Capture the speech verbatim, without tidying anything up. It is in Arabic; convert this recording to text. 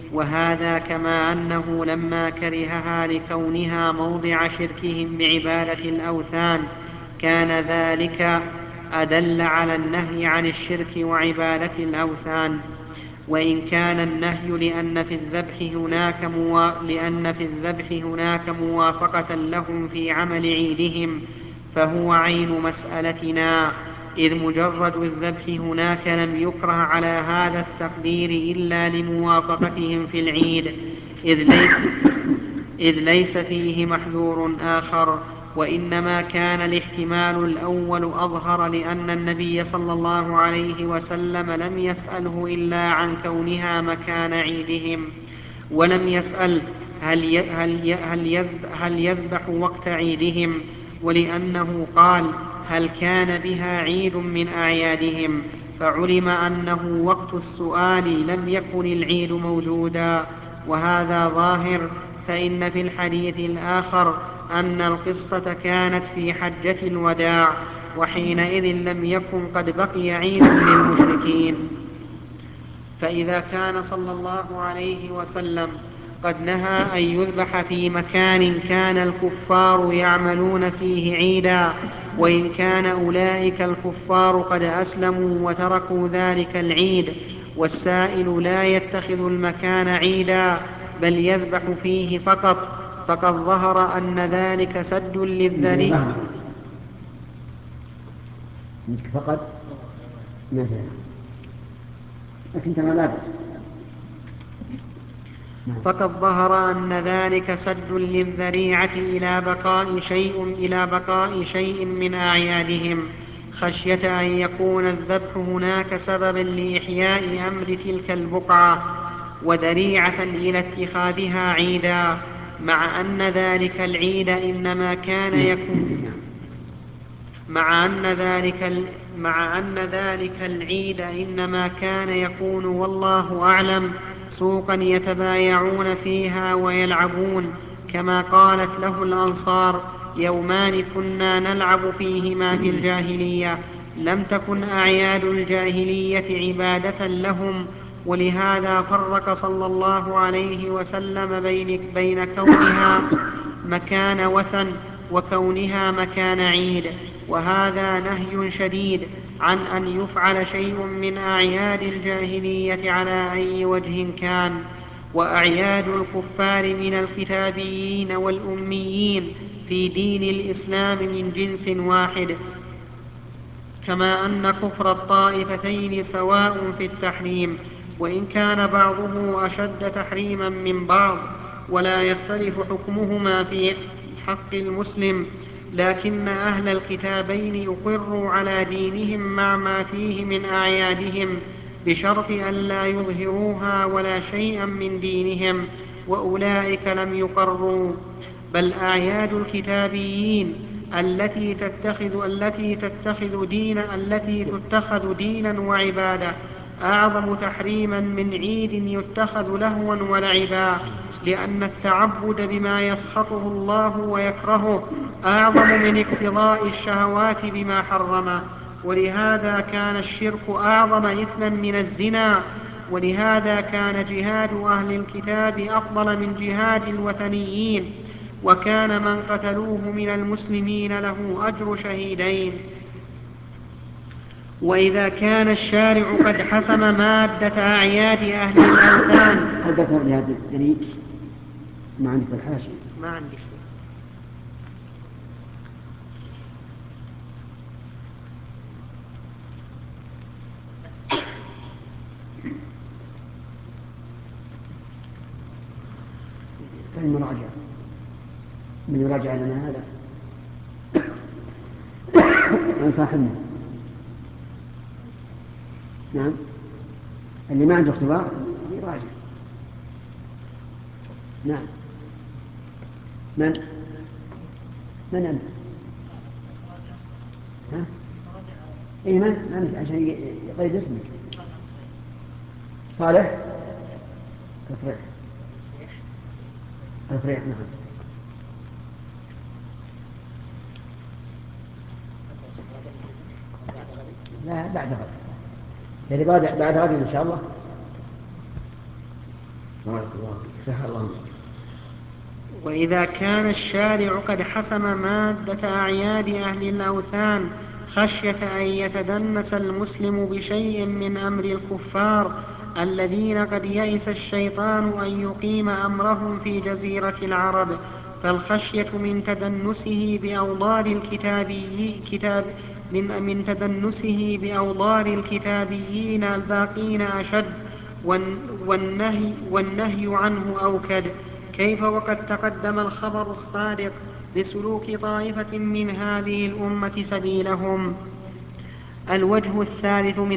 وهذا كما أنه لما كرهها لكونها موضع شركهم بعبادة الأوثان كان ذلك أدل على النهي عن الشرك وعبادة الأوثان. وإن كان النهي لأن في الذبح هناك, موا... لأن في الذبح هناك موافقة لهم في عمل عيدهم فهو عين مسألتنا، إذ مجرد الذبح هناك لم يكره على هذا التقدير إلا لموافقتهم في العيد، إذ ليس, إذ ليس فيه محذور آخر، وإنما كان الاحتمال الأول أظهر لأن النبي صلى الله عليه وسلم لم يسأله إلا عن كونها مكان عيدهم، ولم يسأل هل, هل, هل, هل يذبح وقت عيدهم، ولأنه قال هل كان بها عيد من أعيادهم فعلم أنه وقت السؤال لم يكن العيد موجودا، وهذا ظاهر. فإن في الحديث الآخر أن القصة كانت في حجة الوداع، وحينئذ لم يكن قد بقي عيد للمشركين. فإذا كان صلى الله عليه وسلم قد نهى أن يذبح في مكان كان الكفار يعملون فيه عيدا، وإن كان أولئك الكفار قد أسلموا وتركوا ذلك العيد، والسائل لا يتخذ المكان عيدا بل يذبح فيه فقط، فقد ظهر أن ذلك سد للذريعة. فقط مثلا لكن كما لا بأس. فقد ظهر أن ذلك سد للذريعة إلى بقاء شيء, إلى بقاء شيء من أعيادهم، خشية أن يكون الذبح هناك سببا لإحياء أمر تلك البقعة وذريعة إلى اتخاذها عيدا، مع أن ذلك العيد إنما كان يكون مع أن ذلك مع أن ذلك العيد إنما كان يكون والله أعلم سوقا يتبايعون فيها ويلعبون، كما قالت له الأنصار يومان كنا نلعب فيهما في الجاهلية، لم تكن أعياد الجاهلية عبادة لهم. ولهذا فرق صلى الله عليه وسلم بين, بين كونها مكان وثن وكونها مكان عيد، وهذا نهي شديد عن أن يفعل شيء من أعياد الجاهلية على أي وجه كان. وأعياد الكفار من الكتابيين والأميين في دين الإسلام من جنس واحد، كما أن كفر الطائفتين سواء في التحريم، وإن كان بعضه أشد تحريما من بعض، ولا يختلف حكمهما في حق المسلم، لكن أهل الكتابين يقروا على دينهم مع ما فيه من أعيادهم بشرط أن لا يظهروها ولا شيئا من دينهم، وأولئك لم يقروا. بل أعياد الكتابيين التي تتخذ التي تتخذ دينا التي تتخذ دينا وعبادة أعظم تحريما من عيد يتخذ لهوا ولعبا، لأن التعبد بما يسخطه الله ويكرهه أعظم من اقتضاء الشهوات بما حرمه، ولهذا كان الشرك أعظم إثما من الزنا، ولهذا كان جهاد أهل الكتاب أفضل من جهاد الوثنيين، وكان من قتلوه من المسلمين له أجر شهيدين. وإذا كان الشارع قد حسم مادة أعياد أهل الأوثان. هل ذكر لهذا الدليل؟ ما عندك الحاشية؟ ما عندي شيء. المراجعة من يراجع لنا هذا من صاحبنا. نعم، اللي ما عنده اختبار يراجع. نعم، من من أنت؟ ها؟ إيه، من أنت عشان يقيد اسمك؟ صالح تفريح تفريح. نعم. لا، بعد غد، يعني بعد بعد غد إن شاء الله. بارك الله فيك. فتح الله. وإذا كان الشارع قد حسم مادة أعياد أهل الأوثان خشية أن يتدنس المسلم بشيء من أمر الكفار الذين قد يئس الشيطان أن يقيم أمرهم في جزيرة العرب، فالخشية من تدنسه بأوضار الكتابي كتاب من, من تدنسه بأوضار الكتابيين الباقين أشد، والنهي, والنهي عنه أوكد. كيف وقد تقدم الخبر الصادق بسلوك طائفة من هذه الأمة سبيلهم. الوجه الثالث من